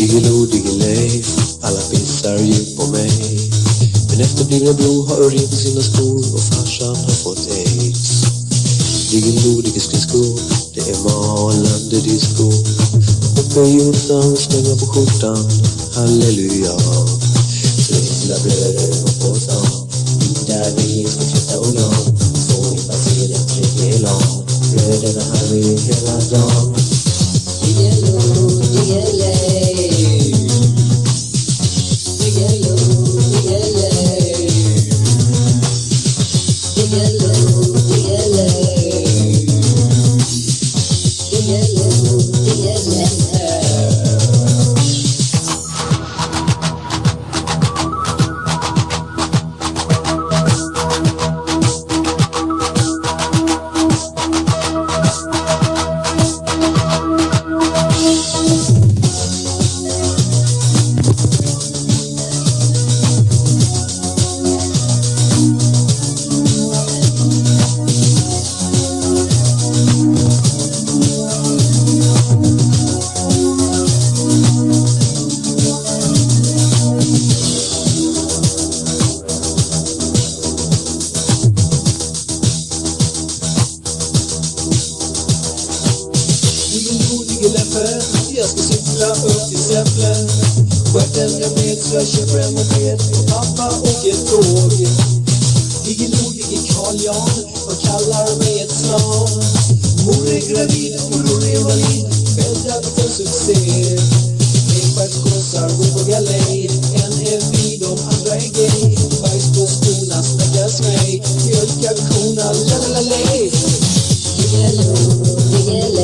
Diggiloo, diggiley, alla pissar ju på mig. Min efterblivna bror har ring på sina skor och farsan har fått aids. Diggiloo, diggiskrisko, det är malande disco. Uppe i jorden, snöga på skjortan, halleluja. Trilla bröder och påsar, där vi ska tvätta och lam. Får vi passera 3 lång, bröderna har vi hela dagen. Diggiloo, diggiley, diggiloo, diggiley, diggiloo, diggiley, diggiloo, diggiley. Jag ska cykla upp till Säffle. Skärten jag vet så jag köper en moped och pappa åker tåg. Diggiloo, diggi Carl Jan, vad kallar mig ett slav. Mor är gravid och bror är valid, bäddad för succé. Ekbergsgossar går på galej, en är vid, de andra är gay. Bajs på skorna, stackars mig, mjölka korna, lalalala. Diggiloo, diggiley.